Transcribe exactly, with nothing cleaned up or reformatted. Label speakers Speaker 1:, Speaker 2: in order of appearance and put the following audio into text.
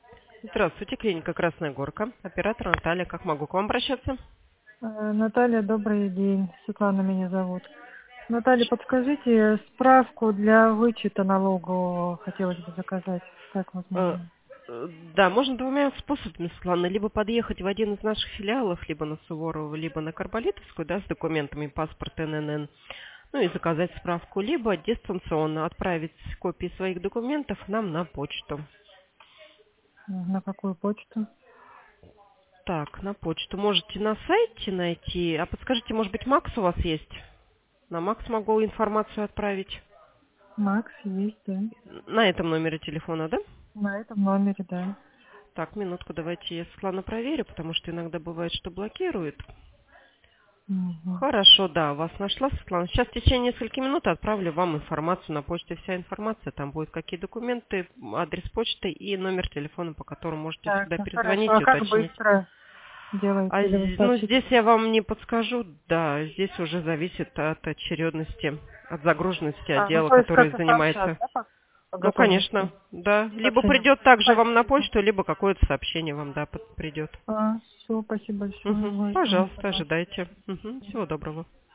Speaker 1: Здравствуйте, клиника «Красная Горка». Оператор Наталья. Как могу к вам обращаться?
Speaker 2: Э, Наталья, добрый день. Светлана меня зовут. Наталья, подскажите, справку для вычета налогового хотелось бы заказать. Как
Speaker 1: Э,
Speaker 2: возможно?
Speaker 1: э, Да, можно двумя способами, Светлана. Либо подъехать в один из наших филиалов, либо на Суворова, либо на Карболитовскую, да, с документами паспорт Н Н Н, ну и заказать справку, либо дистанционно отправить копии своих документов нам на почту.
Speaker 2: На какую почту?
Speaker 1: Так, на почту можете на сайте найти. А подскажите, может быть, Макс у вас есть? На Макс могу информацию отправить.
Speaker 2: Макс есть, да.
Speaker 1: На этом номере телефона, да?
Speaker 2: На этом номере, да.
Speaker 1: Так, минутку, давайте я, Светлана, проверю, потому что иногда бывает, что блокирует.
Speaker 2: Мгм.
Speaker 1: Хорошо, да, вас нашла, Светлана. Сейчас в течение нескольких минут отправлю вам информацию на почте. Вся информация, там будет какие документы, адрес почты и номер телефона, по которому можете
Speaker 2: Так,
Speaker 1: всегда
Speaker 2: ну хорошо.
Speaker 1: перезвонить
Speaker 2: А
Speaker 1: и
Speaker 2: как
Speaker 1: уточнить.
Speaker 2: быстро
Speaker 1: А,
Speaker 2: делаете или вы
Speaker 1: з- ну,
Speaker 2: сообщите?
Speaker 1: здесь я вам не подскажу, да, здесь уже зависит от очередности, от загруженности
Speaker 2: А, ну
Speaker 1: отдела,
Speaker 2: то есть
Speaker 1: который
Speaker 2: как-то сообщат,
Speaker 1: занимается.
Speaker 2: да, по, по
Speaker 1: Ну, конечно,
Speaker 2: готовности?
Speaker 1: да. Либо
Speaker 2: Сообщение.
Speaker 1: придет также вам на
Speaker 2: Спасибо.
Speaker 1: почту, либо какое-то сообщение вам, да, под- придет.
Speaker 2: А, все, спасибо большое.
Speaker 1: Мгм.
Speaker 2: Ой, жду
Speaker 1: Пожалуйста,
Speaker 2: информацию.
Speaker 1: ожидайте. Мгм. Всего доброго.